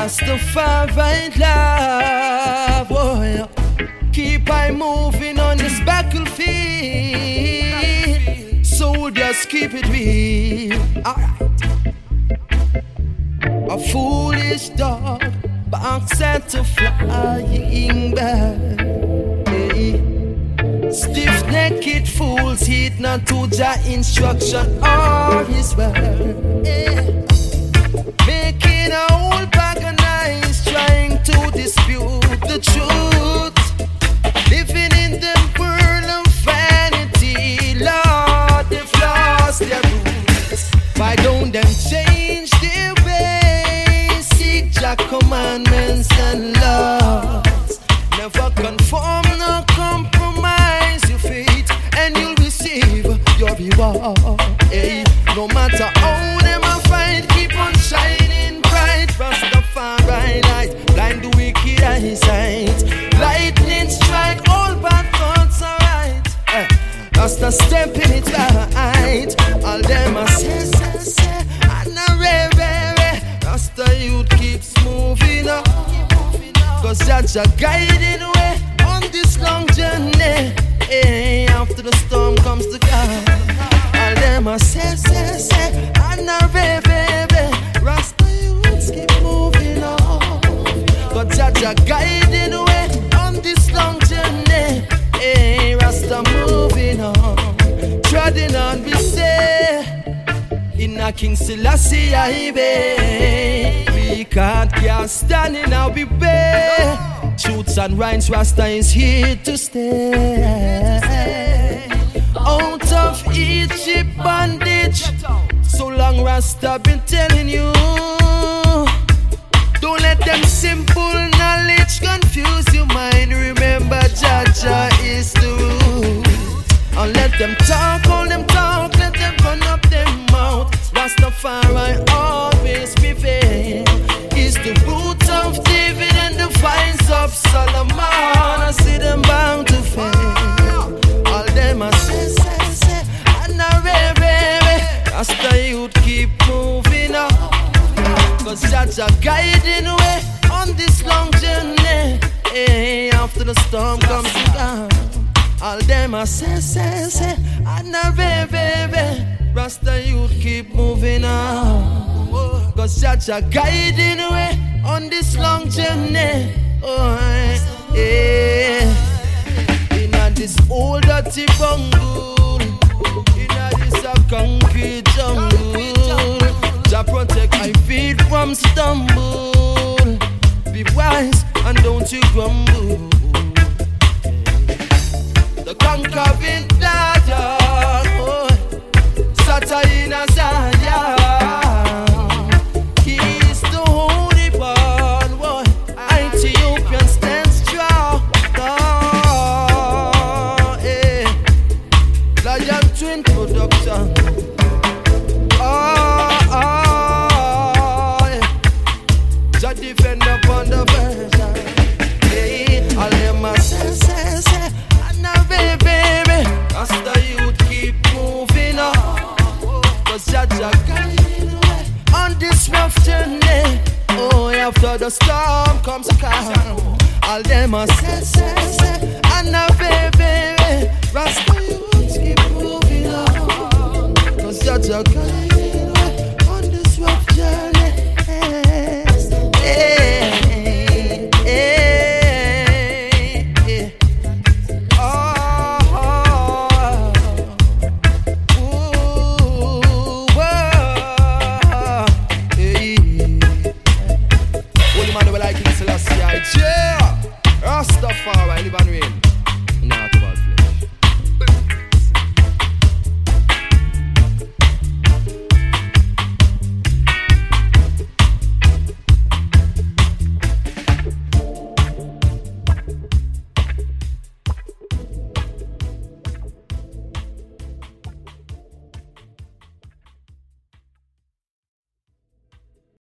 Rastafari love, oh, yeah. Keep I moving on this battlefield. Soldiers, keep it real. Alright. A foolish dog barks at a flying bird. Hey. Stiff-necked fools heed not to Jah instruction or his word. Hey. Making a whole bag of nice, trying to dispute the truth. Living in the world of vanity, Lord, they've lost their roots. Why don't them change their ways? Seek Jah commandments and laws. Never conform, no compromise your faith, and you'll receive your reward. Hey, no matter how them a fight, keep on shining bright. Rastafari light, blind the wicked eyesight. Lightning strike, all bad thoughts are right. Rasta step in it right. All them a say, and a re. Rasta youth keeps moving up, 'cause that's a guiding way on this long journey. Hey, after the storm comes the calm. All them a say, and a re. Rasta youth keep moving up, 'cause that's a guiding way on this long journey. Hey, Rasta moving on, treading on, we say, in a King Selassie highway. We can't stand in our way. Truths and rhymes, Rasta is here to stay. Out of Egypt bondage, so long Rasta been telling you. Don't let them simple knowledge confuse your mind. Remember, Jah is the root. And let them talk, all them talk, let them run up their mouth. Rastafari always prevail. Is the root of David and the vines of Solomon. I see them bound to fail. All them a say, and a re. Rasta youth keep moving up, 'cause that's a guiding way on this long journey. Hey, after the storm comes the calm. All them a say, and a re. Rasta youth keep moving on, 'cause that's a guiding way on this long journey. Oh, yeah. In this old dirty bungle, in this a concrete jungle, Jah protect my feet from stumble. Be wise and don't you grumble. The conquering lion, oh, Satan in a Zion. He's the holy one, boy. Ethiopian stands strong. Oh, yeah. Lion Twin production. Jah defend upon the version. Hey, all them a say, and a baby. Rasta youth keep moving on, 'cause Jah guiding way on this rough journey. Oh, after the storm comes a calm. All them a say, and a baby. Rasta youth keep moving on, 'cause Jah guiding way on this rough journey.